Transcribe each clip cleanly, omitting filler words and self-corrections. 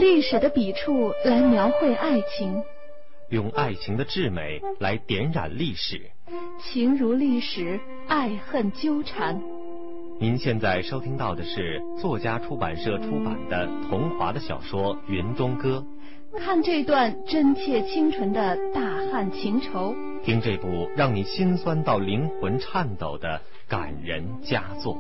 历史的笔触来描绘爱情， 用爱情的至美来点染历史， 情如历史，爱恨纠缠。 您现在收听到的是作家出版社出版的桐华的小说《云中歌》。 看这段真切清纯的大汉情仇， 听这部让你心酸到灵魂颤抖的感人佳作。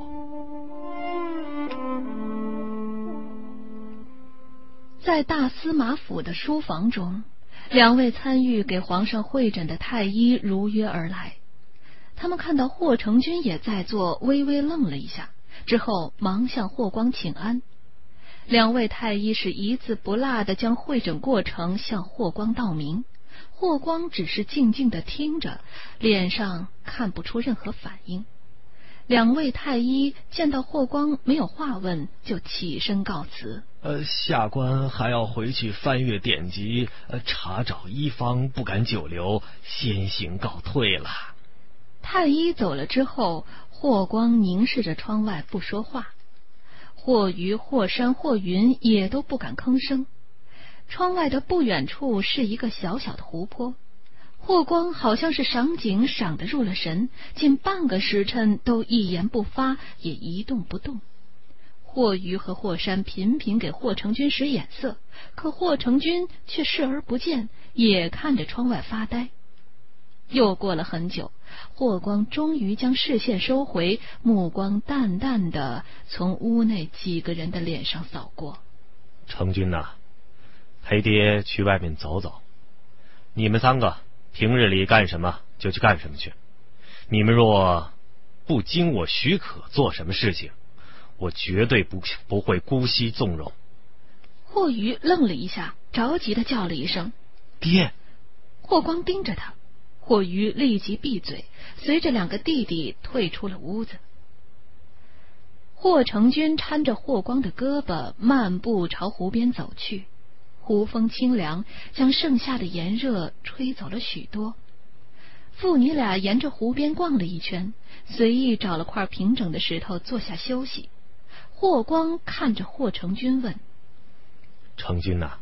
在大司马府的书房中，两位参与给皇上会诊的太医如约而来。他们看到霍成君也在座，微微愣了一下，之后忙向霍光请安。两位太医是一字不落地将会诊过程向霍光道明，霍光只是静静地听着，脸上看不出任何反应。两位太医见到霍光没有话问，就起身告辞。 下官还要回去翻阅典籍，查找医方，不敢久留，先行告退了。 太医走了之后，霍光凝视着窗外不说话。霍余、霍山、霍云也都不敢吭声。窗外的不远处是一个小小的湖泊，霍光好像是赏景赏得入了神，近半个时辰都一言不发，也一动不动。霍余和霍山频频给霍成君使眼色，可霍成君却视而不见，也看着窗外发呆。又过了很久，霍光终于将视线收回，目光淡淡的从屋内几个人的脸上扫过。 成君呐，陪爹去外面走走。你们三个平日里干什么就去干什么去，你们若不经我许可做什么事情，我绝对不会姑息纵容。 霍余愣了一下，着急的叫了一声爹。 霍光盯着他，霍余立即闭嘴，随着两个弟弟退出了屋子。霍成君搀着霍光的胳膊漫步朝湖边走去，湖风清凉，将盛夏的炎热吹走了许多。父女俩沿着湖边逛了一圈，随意找了块平整的石头坐下休息。霍光看着霍成君问： 成君呐，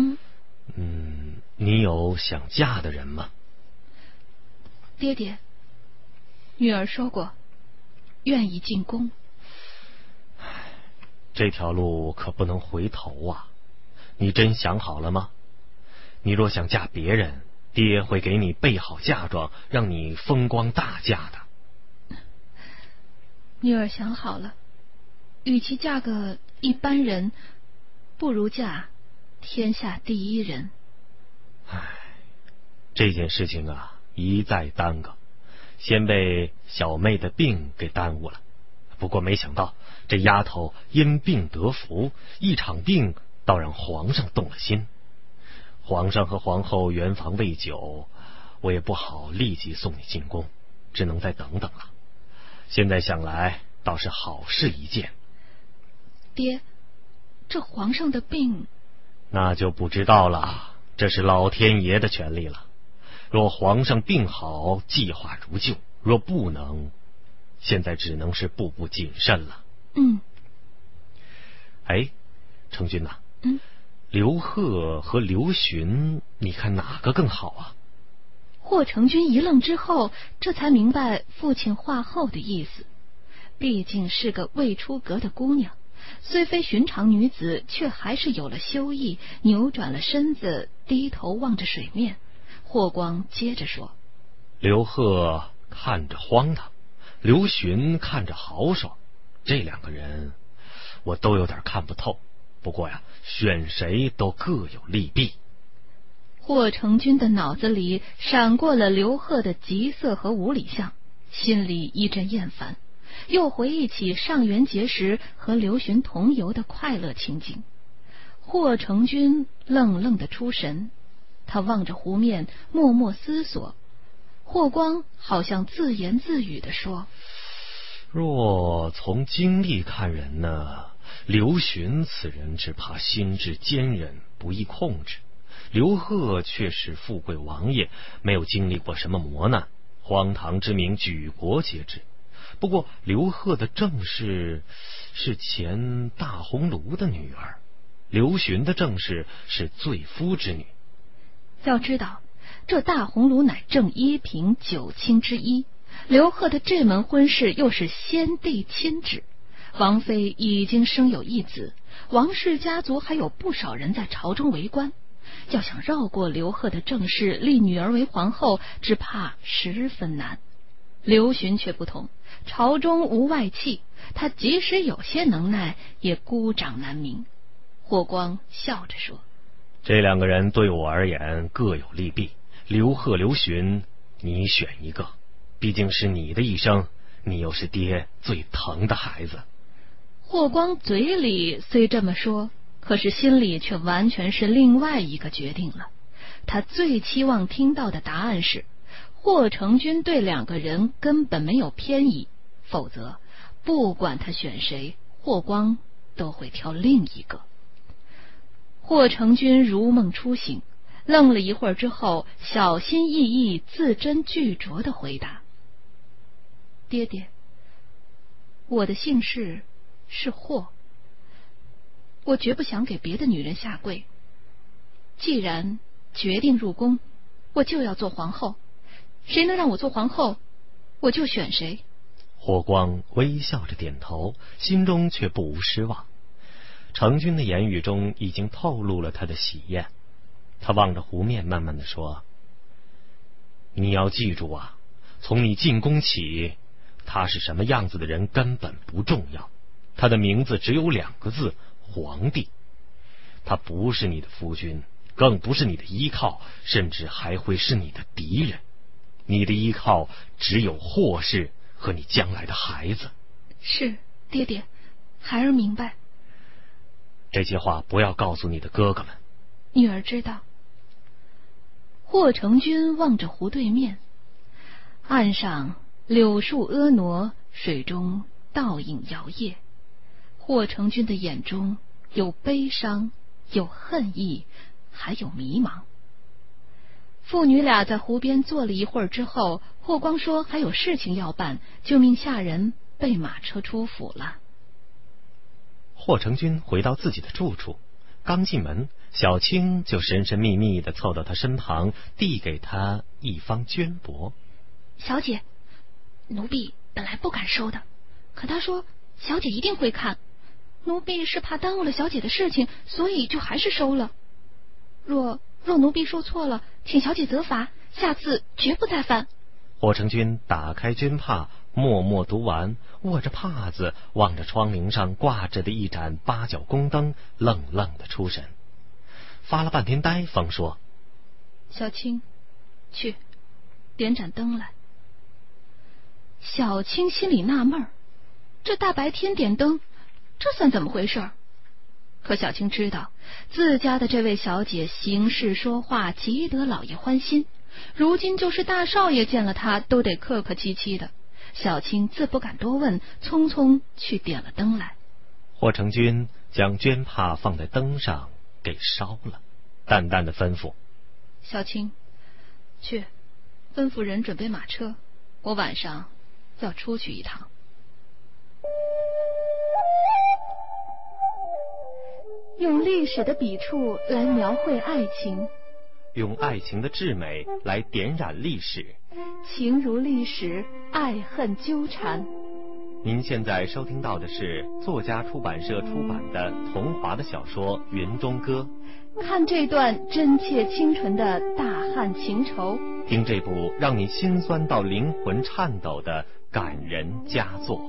你有想嫁的人吗？ 爹爹，女儿说过愿意进宫。 这条路可不能回头啊，你真想好了吗？你若想嫁别人，爹会给你备好嫁妆，让你风光大嫁的。 女儿想好了，与其嫁个一般人，不如嫁天下第一人。 这件事情啊，一再耽搁，先被小妹的病给耽误了。不过没想到这丫头因病得福，一场病倒让皇上动了心。皇上和皇后圆房未久，我也不好立即送你进宫，只能再等等了。现在想来倒是好事一件。 爹，这皇上的病…… 那就不知道了，这是老天爷的权利了。若皇上病好，计划如旧；若不能，现在只能是步步谨慎了。成君呐，刘贺和刘询，你看哪个更好啊？ 霍成君一愣之后，这才明白父亲话后的意思。毕竟是个未出阁的姑娘，虽非寻常女子，却还是有了羞意，扭转了身子，低头望着水面。霍光接着说： 刘贺看着荒唐，刘询看着豪爽，这两个人我都有点看不透。不过呀，选谁都各有利弊。 霍成君的脑子里闪过了刘贺的急色和无礼相，心里一阵厌烦，又回忆起上元节时和刘询同游的快乐情景。霍成君愣愣的出神，他望着湖面默默思索。霍光好像自言自语地说： 若从经历看人呢，刘询此人只怕心智坚韧，不易控制。刘贺却是富贵王爷，没有经历过什么磨难，荒唐之名举国皆知。不过刘贺的正室是前大红炉的女儿， 刘询的正室是罪夫之女。 要知道，这大红炉乃正一品9卿之一，刘贺的这门婚事又是先帝亲旨，王妃已经生有一子，王氏家族还有不少人在朝中为官，要想绕过刘贺的正室，立女儿为皇后，只怕十分难。刘询却不同，朝中无外戚，他即使有些能耐，也孤掌难鸣。霍光笑着说： 这两个人对我而言各有利弊，刘贺、刘询，你选一个，毕竟是你的一生，你又是爹最疼的孩子。 霍光嘴里虽这么说，可是心里却完全是另外一个决定了。他最期望听到的答案是霍成君对两个人根本没有偏倚，否则不管他选谁，霍光都会挑另一个。霍成君如梦初醒，愣了一会儿之后，小心翼翼、字斟句酌地回答：爹爹，我的姓氏是霍，我绝不想给别的女人下跪。既然决定入宫，我就要做皇后，谁能让我做皇后，我就选谁。 霍光微笑着点头，心中却不无失望。成君的言语中已经透露了他的喜宴。他望着湖面慢慢地说：你要记住啊，从你进宫起，他是什么样子的人根本不重要，他的名字只有2个字：皇帝。他不是你的夫君，更不是你的依靠，甚至还会是你的敌人。你的依靠只有霍氏和你将来的孩子。 是，爹爹，孩儿明白。 这些话不要告诉你的哥哥们。 女儿知道。霍成君望着湖对面，岸上柳树婀娜，水中倒影摇曳。霍成君的眼中有悲伤，有恨意，还有迷茫。父女俩在湖边坐了一会儿之后，霍光说还有事情要办，就命下人备马车出府了。 霍成君回到自己的住处，刚进门，小青就神神秘秘地凑到他身旁，递给他一方绢帛。 小姐，奴婢本来不敢收的，可他说小姐一定会看，奴婢是怕耽误了小姐的事情，所以就还是收了。若奴婢说错了，请小姐责罚，下次绝不再犯。 霍成君打开绢帕，默默读完，握着帕子，望着窗棂上挂着的一盏8角宫灯，愣愣的出神。发了半天呆，方说： 小青，去点盏灯来。小青心里纳闷，这大白天点灯，这算怎么回事？可小青知道自家的这位小姐行事说话极得老爷欢心，如今就是大少爷见了她都得客客气气的。小青自不敢多问，匆匆去点了灯来。 霍成君将绢帕放在灯上给烧了，淡淡的吩咐： 小青，去吩咐人准备马车，我晚上要出去一趟。用历史的笔触来描绘爱情， 用爱情的至美来点染历史， 情如历史，爱恨纠缠。 您现在收听到的是作家出版社出版的桐华的小说《云中歌》。 看这段真切清纯的大汉情仇， 听这部让你心酸到灵魂颤抖的感人佳作。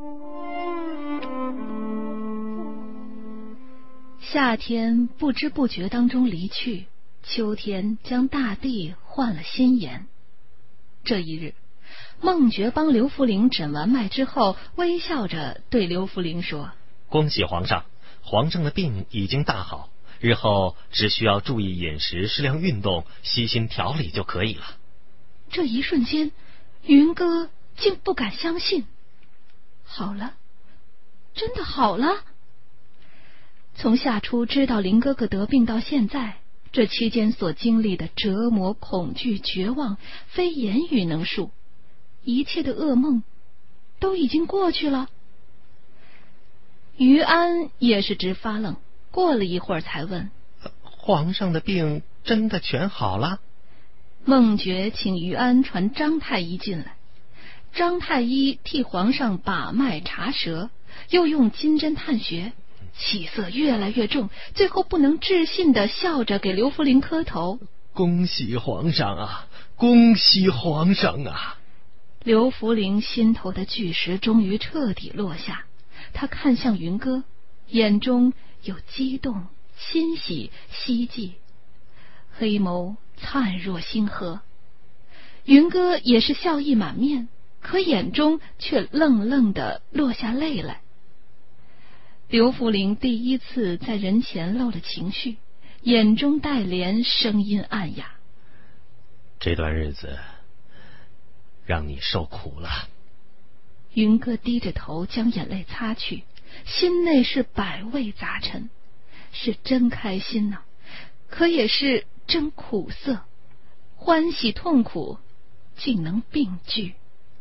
夏天不知不觉当中离去，秋天将大地换了新颜。这一日，孟觉帮刘福陵诊完脉之后，微笑着对刘福陵说： 恭喜皇上，皇上的病已经大好，日后只需要注意饮食，适量运动，悉心调理就可以了。 这一瞬间，云哥竟不敢相信。好了，真的好了。从夏初知道林哥哥得病到现在，这期间所经历的折磨、恐惧、绝望，非言语能述。一切的噩梦都已经过去了。于安也是直发愣， 过了一会儿才问： 皇上的病真的全好了？ 孟觉请于安传张太医进来，张太医替皇上把脉查舌，又用金针探穴，气色越来越重，最后不能置信地笑着给刘福陵磕头： 恭喜皇上啊，恭喜皇上啊！ 刘福陵心头的巨石终于彻底落下，他看向云歌，眼中有激动、欣喜、希冀，黑眸灿若星河。云歌也是笑意满面，可眼中却愣愣地落下泪来。刘福陵第一次在人前露了情绪，眼中带怜，声音暗哑： 这段日子让你受苦了。 云歌低着头将眼泪擦去，心内是百味杂陈，是真开心呢，可也是真苦涩，欢喜痛苦竟能并具。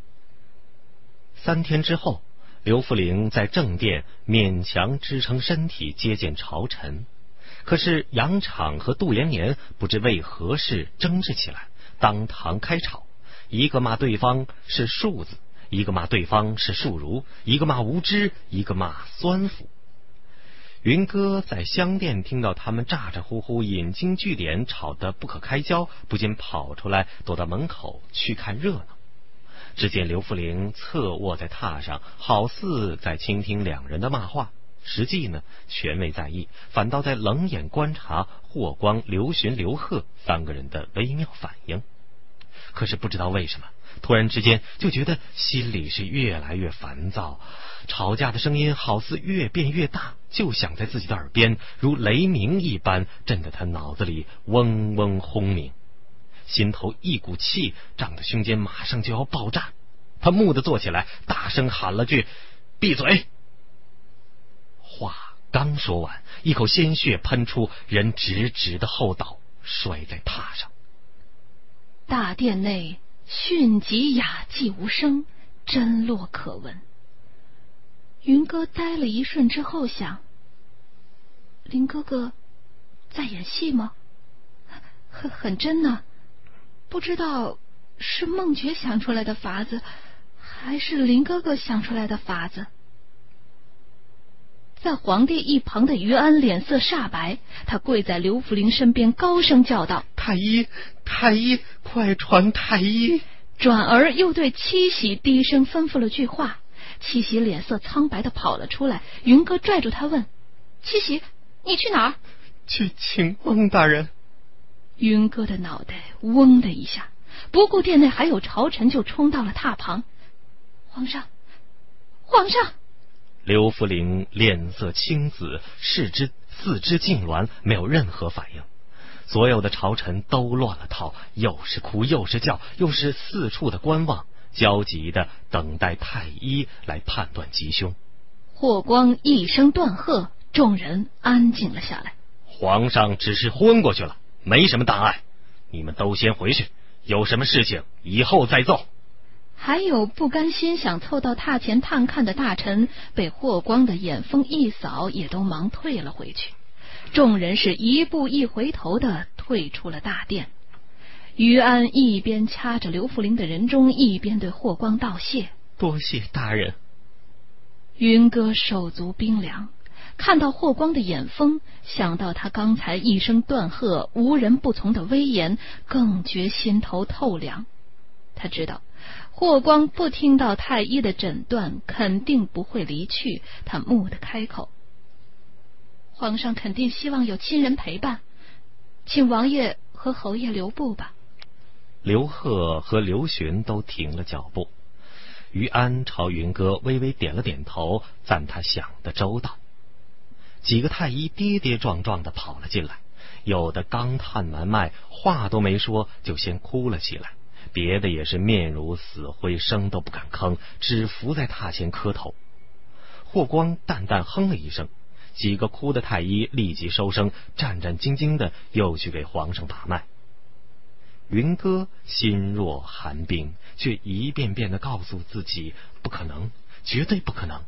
3天之后，刘福陵在正殿勉强支撑身体接见朝臣，可是杨敞和杜延年不知为何事争执起来，当堂开吵，一个骂对方是庶子，一个骂对方是庶儒，一个骂无知，一个骂酸腐。云歌在香殿听到他们咋咋呼呼引经据典，吵得不可开交，不禁跑出来躲到门口去看热闹。只见刘福陵侧卧在榻上，好似在倾听两人的骂话，实际呢全未在意，反倒在冷眼观察霍光、刘询、刘贺3个人的微妙反应。可是不知道为什么，突然之间就觉得心里是越来越烦躁，吵架的声音好似越变越大，就响在自己的耳边，如雷鸣一般，震得他脑子里嗡嗡轰鸣，心头一股气胀得胸间马上就要爆炸。他蓦地坐起来，大声喊了句：闭嘴！话刚说完，一口鲜血喷出，人直直的后倒，摔在榻上。 大殿内迅疾雅寂无声，真落可闻。云歌呆了一瞬之后想：林哥哥在演戏吗？很真呢，不知道是孟觉想出来的法子，还是林哥哥想出来的法子。在皇帝一旁的于安脸色煞白，他跪在刘福陵身边，高声叫道： 太医，太医，快传太医！ 转而又对七喜低声吩咐了句话，七喜脸色苍白的跑了出来。云歌拽住他问：七喜，你去哪儿？ 去请孟大人。 云歌的脑袋嗡的一下，不顾殿内还有朝臣，就冲到了榻旁。皇上，皇上！ 刘福陵脸色青紫，四肢痉挛，没有任何反应。所有的朝臣都乱了套，又是哭又是叫，又是四处的观望，焦急的等待太医来判断吉凶。 霍光一声断喝，众人安静了下来。 皇上只是昏过去了，没什么大碍，你们都先回去，有什么事情以后再奏。 还有不甘心想凑到榻前探看的大臣，被霍光的眼风一扫，也都忙退了回去。众人是一步一回头的退出了大殿。于安一边掐着刘福陵的人中，一边对霍光道谢： 多谢大人。 云歌手足冰凉，看到霍光的眼风，想到他刚才一声断喝无人不从的威严，更觉心头透凉。他知道霍光不听到太医的诊断，肯定不会离去。他蓦地开口：皇上肯定希望有亲人陪伴，请王爷和侯爷留步吧。 刘贺和刘询都停了脚步。于安朝云歌微微点了点头，赞他想得周到。几个太医跌跌撞撞地跑了进来，有的刚探完脉，话都没说就先哭了起来，别的也是面如死灰，声都不敢吭，只伏在榻前磕头。霍光淡淡哼了一声，几个哭的太医立即收声，战战兢兢的又去给皇上把脉。云歌心若寒冰，却一遍遍的告诉自己不可能，绝对不可能。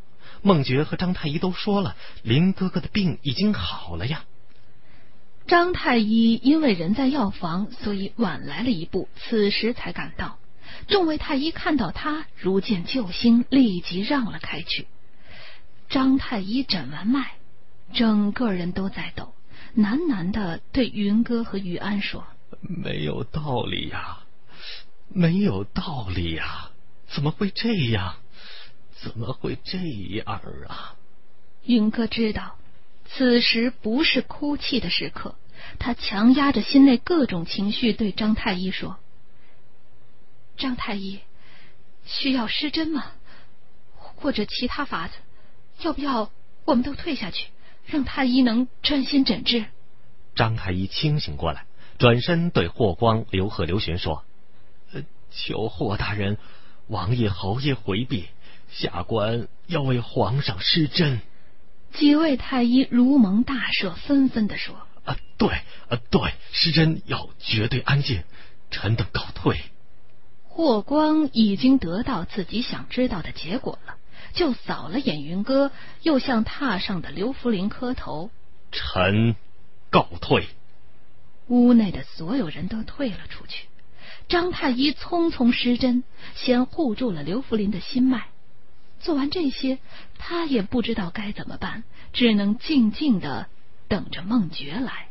孟觉和张太医都说了，林哥哥的病已经好了呀。 张太医因为人在药房，所以晚来了一步，此时才赶到。众位太医看到他，如见救星，立即让了开去。张太医诊完脉，整个人都在抖，喃喃地对云哥和于安说： 没有道理呀，没有道理呀，怎么会这样？怎么会这样啊？ 云哥知道此时不是哭泣的时刻，他强压着心内各种情绪，对张太医说：张太医，需要施针吗？或者其他法子？要不要我们都退下去，让太医能专心诊治？ 张太医清醒过来，转身对霍光、刘贺、刘询说： 求霍大人、王爷、侯爷回避，下官要为皇上施针。 几位太医如蒙大赦，纷纷地说： 对，施针要绝对安静，臣等告退。 霍光已经得到自己想知道的结果了，就扫了眼云哥，又向榻上的刘福林磕头： 臣告退。 屋内的所有人都退了出去。张太医匆匆施针，先护住了刘福林的心脉。做完这些，他也不知道该怎么办，只能静静地等着孟觉来。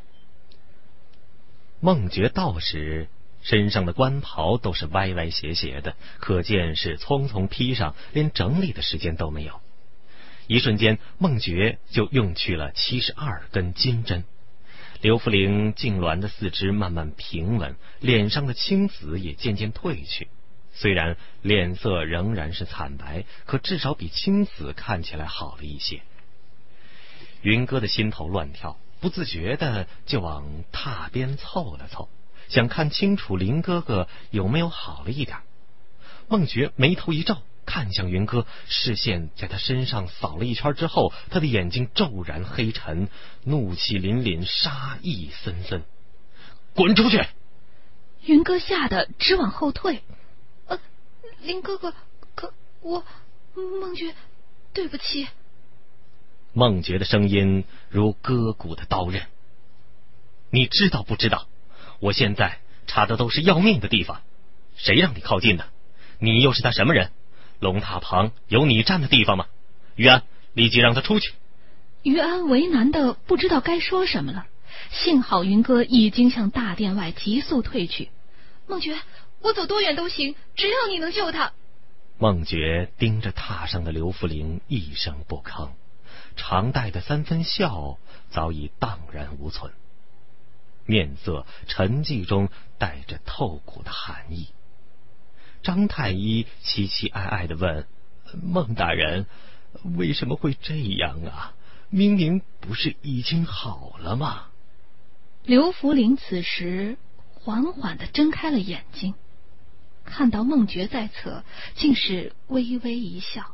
孟觉到时，身上的官袍都是歪歪斜斜的，可见是匆匆披上，连整理的时间都没有。一瞬间，孟觉就用去了72根金针。刘福陵痉挛的四肢慢慢平稳，脸上的青紫也渐渐褪去。虽然脸色仍然是惨白，可至少比青紫看起来好了一些。云哥的心头乱跳，不自觉的就往榻边凑了凑，想看清楚林哥哥有没有好了一点。孟觉眉头一皱，看向云哥，视线在他身上扫了一圈之后，他的眼睛骤然黑沉，怒气凛凛，杀意森森。滚出去！ 云哥吓得直往后退。林哥哥，孟觉，对不起。 孟觉的声音如割骨的刀刃。你知道不知道，我现在查的都是要命的地方，谁让你靠近的？你又是他什么人？龙塔旁有你站的地方吗？于安，立即让他出去。 于安为难的不知道该说什么了，幸好云哥已经向大殿外急速退去。孟觉，我走多远都行，只要你能救他。 孟觉盯着榻上的刘福陵，一声不吭，常带的3分笑早已荡然无存，面色沉寂中带着透骨的寒意。张太医凄凄哀哀地问： 孟大人，为什么会这样啊？明明不是已经好了吗？ 刘福陵此时缓缓地睁开了眼睛，看到孟觉在侧，竟是微微一笑。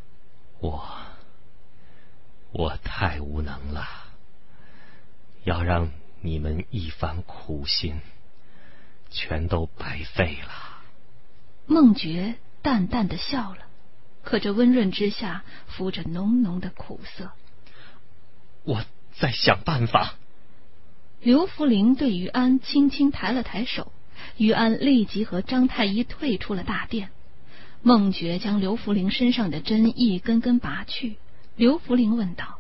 我太无能了，要让你们一番苦心全都白费了。 孟觉淡淡地笑了，可这温润之下浮着浓浓的苦涩。 我再想办法。 刘福陵对于安轻轻抬了抬手，于安立即和张太医退出了大殿。孟觉将刘福陵身上的针一根根拔去。刘福陵问道：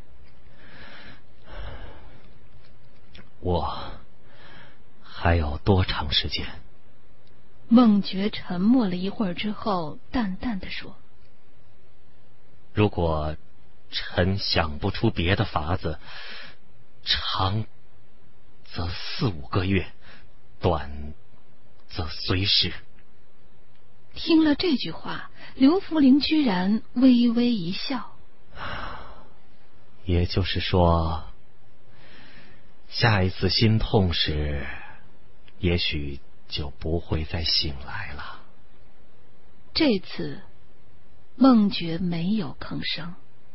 我还有多长时间？ 孟觉沉默了一会儿之后，淡淡地说： 如果臣想不出别的法子，长则4-5个月，短则随时。 听了这句话，刘福陵居然微微一笑。 也就是说，下一次心痛时，也许就不会再醒来了。 这次孟觉没有吭声。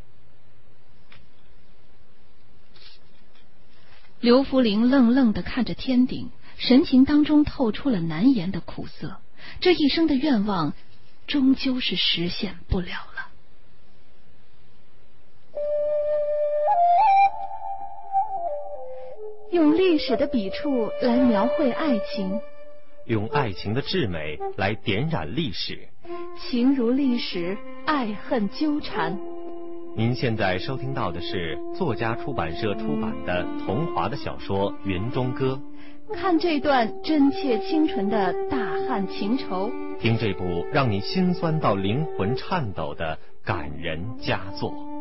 刘福陵愣愣地看着天顶，神情当中透出了难言的苦涩。这一生的愿望终究是实现不了了。 用历史的笔触来描绘爱情， 用爱情的至美来点染历史， 情如历史，爱恨纠缠。 您现在收听到的是作家出版社出版的桐华的小说《云中歌》。 看这段真切清纯的大汉情仇， 听这部让你心酸到灵魂颤抖的感人佳作。